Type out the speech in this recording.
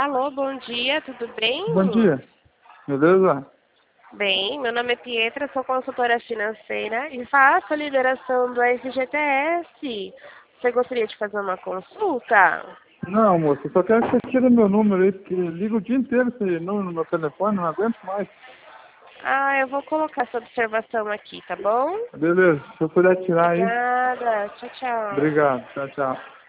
Alô, bom dia, tudo bem? Bom dia, beleza? Bem, meu nome é Pietra, sou consultora financeira e faço a liberação do FGTS. Você gostaria de fazer uma consulta? Não, moço, eu só quero que você tire meu número aí, porque liga o dia inteiro esse número no meu telefone, não aguento mais. Ah, eu vou colocar essa observação aqui, tá bom? Beleza, se eu puder tirar aí, Obrigada, tchau, tchau. obrigado, tchau, tchau.